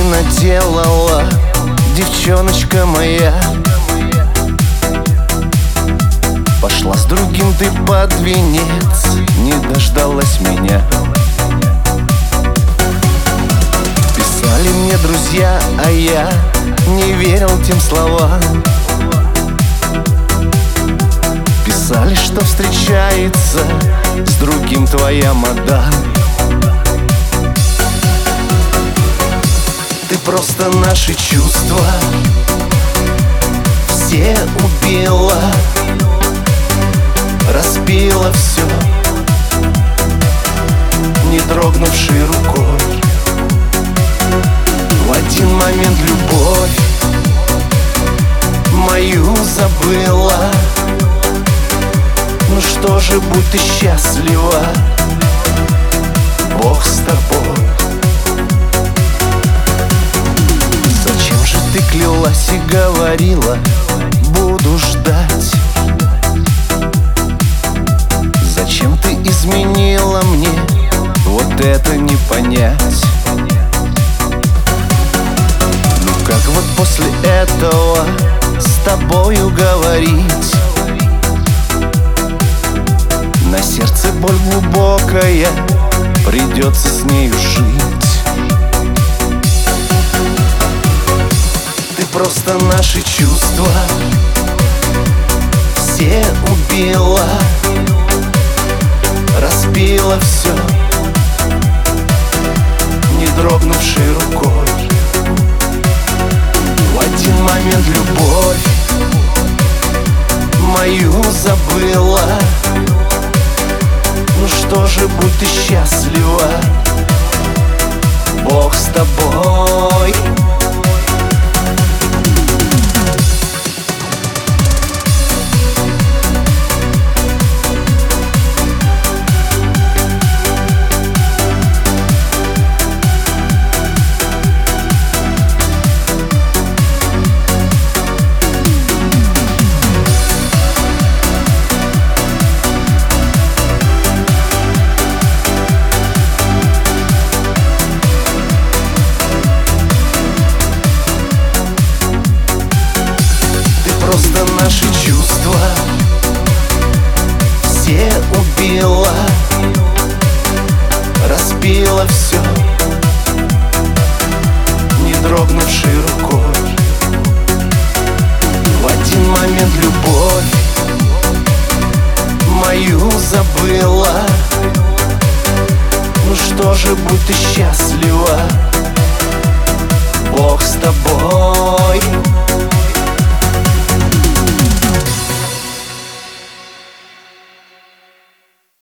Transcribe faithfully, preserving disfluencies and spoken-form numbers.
наделала, девчоночка моя. Пошла с другим ты под венец, не дождалась меня. Писали мне друзья, а я не верил тем словам. Писали, что встречается с другим твоя мадам. Ты просто наши чувства все убила, разбила все, не дрогнувшей рукой. В один момент любовь мою забыла. Ну что же, будь ты счастлива, Бог с тобой. Зачем же ты клялась и говорила, буду ждать? Зачем ты изменила мне, вот это не понять. Ну как вот после этого с тобою говорить? На сердце боль глубокая, придется с нею жить. Ты просто наши чувства все убила, разбила все, не дрогнувшей рукой. В один момент любовь мою забыла. Ну что же, будь ты счастлива, Бог с тобой. Просто наши чувства все убила, разбила все, не дрогнувшей рукой. В один момент любовь мою забыла. Ну что же, будь ты счастлива,